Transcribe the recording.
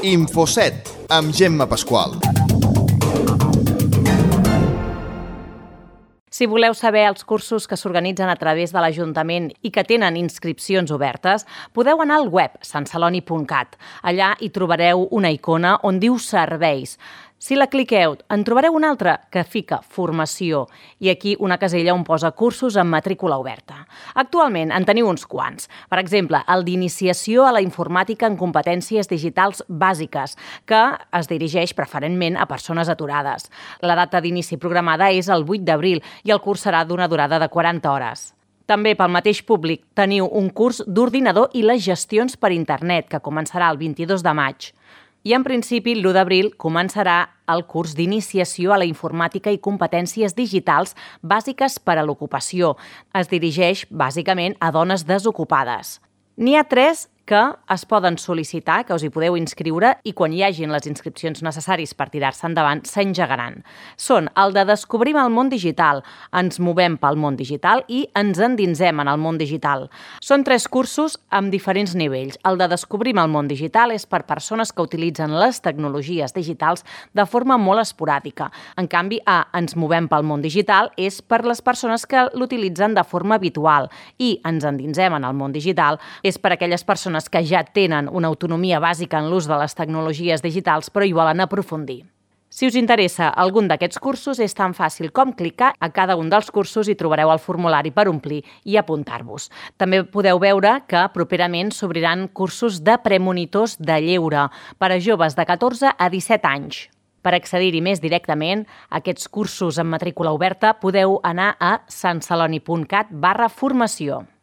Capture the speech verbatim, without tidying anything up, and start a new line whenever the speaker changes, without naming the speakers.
Infoset, amb Gemma Pasqual.
Si voleu saber els cursos que s'organitzen a través de l'Ajuntament i que tenen inscripcions obertes, podeu anar al web sant celoni punt cat. Allà hi trobareu una icona on diu Serveis. Si la cliqueu, en trobareu una altra que fica Formació i aquí una casella on posa cursos amb matrícula oberta. Actualment en teniu uns quants. Per exemple, el d'Iniciació a la Informàtica en Competències Digitals Bàsiques, que es dirigeix preferentment a persones aturades. La data d'inici programada és el vuit d'abril i el curs serà d'una durada de quaranta hores. També pel mateix públic teniu un curs d'ordinador i les gestions per internet, que començarà el vint-i-dos de maig. I en principi, l'u d'abril començarà el curs d'Iniciació a la Informàtica i Competències Digitals Bàsiques per a l'Ocupació. Es dirigeix bàsicament a dones desocupades. N'hi ha tres que es poden sol·licitar, que us hi podeu inscriure i quan hi hagin les inscripcions necessàries per tirar-se endavant, s'engegaran. Són el de Descobrim el món digital, ens movem pel món digital i ens endinsem en el món digital. Són tres cursos amb diferents nivells. El de Descobrim el món digital és per persones que utilitzen les tecnologies digitals de forma molt esporàdica. En canvi, a Ens movem pel món digital és per les persones que l'utilitzen de forma habitual i Ens endinsem en el món digital és per aquelles persones que ja tenen una autonomia bàsica en l'ús de les tecnologies digitals però hi volen aprofundir. Si us interessa algun d'aquests cursos, és tan fàcil com clicar a cada un dels cursos i trobareu el formulari per omplir i apuntar-vos. També podeu veure que properament s'obriran cursos de premonitors de lleure per a joves de catorze a disset anys. Per accedir-hi més directament a aquests cursos amb matrícula oberta podeu anar a sant celoni punt cat barra formació.